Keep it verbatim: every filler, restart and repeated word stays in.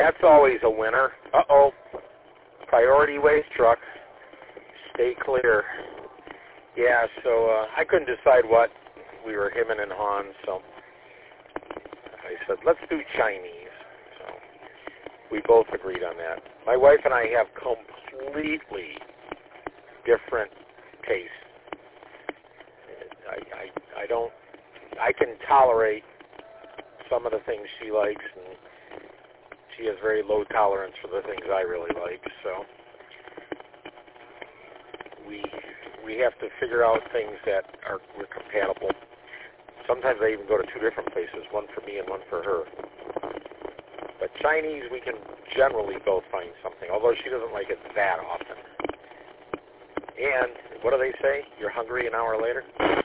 that's always a winner. Uh-oh. Priority waste truck. Stay clear. Yeah, so uh, I couldn't decide what. We were hemming and hawing, so I said, let's do Chinese. So we both agreed on that. My wife and I have completely different tastes. I, I, I don't, I can tolerate some of the things she likes, and she has very low tolerance for the things I really like, so we we have to figure out things that are we're compatible. Sometimes I even go to two different places, one for me and one for her. But Chinese, we can generally both find something, although she doesn't like it that often. And what do they say? You're hungry an hour later?